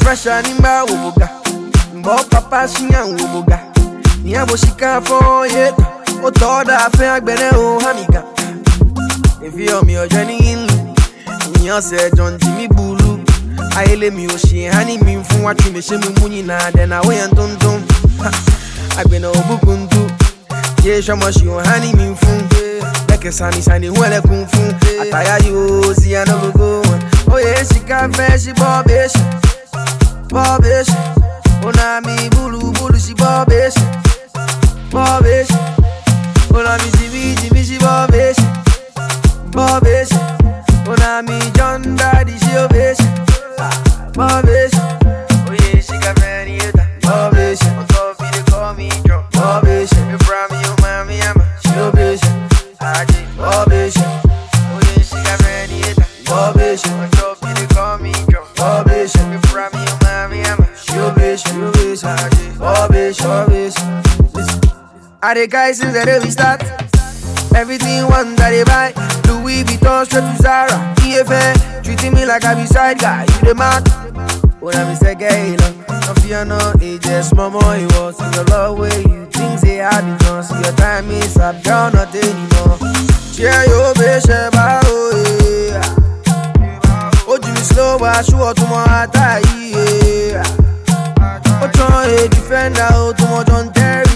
pressure ni mba woga. Mbo papa shinya woga. Niabo shika for yet. O toda fe agbere o hamiga. If you me o journey in. Nyo se John Jimmy Bulu. Aile mi o she hani mi fun wa twi me she mu munyi na de na we ntonton. Agbena obukuntu. Ye shamo shi o hani mi fun. Like sani sani wele kung fu. Ataya yo si ano go. Oh yeah, she can fe she bobish. Bobish. Ona mi bulu bulu she bobish. Bobish. Ona mi Jimmy she bobish. Bobish. Ona mi John Daddy she obish. Bobish. Oh yeah, she got many other. Bobish. On top of it, call me drunk. Bobish. You from me, you mommy, I'm a she obish. Bobish. Oh yeah, she got many other. Bobish. On top of it, call me drunk. Bobish. You from me, you mommy, I'm a she obish. Bobish. Bobish. I the guys since the day we start. Everything one that they buy. Louis Vuitton straight to Zara. EFA treating me like I be side guy. You the man. When I be say gay, no fear no ages. Mama, it was in your love way. You think say I be done. See your time is up, girl, not anymore. Cheer your bitch, oh yeah. Oh, Jimmy slow, but sure to my tie. Oh, try a defender, oh, to my John Terry.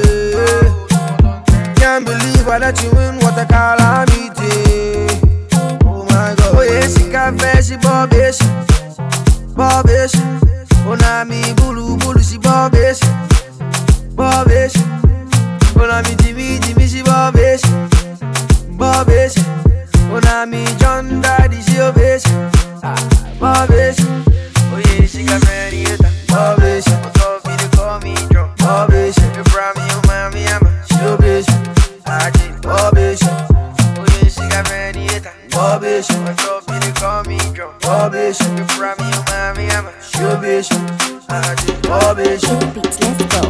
Can't believe I let you win, what a calamity. Oh my God. Oh yeah, she can fetch, she bobish. Bobish. Oh na mi bulu bulu, she bobish. Bobish. Oh na mi Jimmy she bobish. Bobish. Oh na mi John Daddy she obish. Bobish. Oh yeah, she got many other. Bobish. On top of it, call me drunk. Bobish. You from me, you mommy, I'm a she obish. Bobish. Oh yeah, she got many other. Bobish. On top of it, call me drunk. Bobish. You from me, you mommy, I'm a she obish. Bobish. Beats, let's go.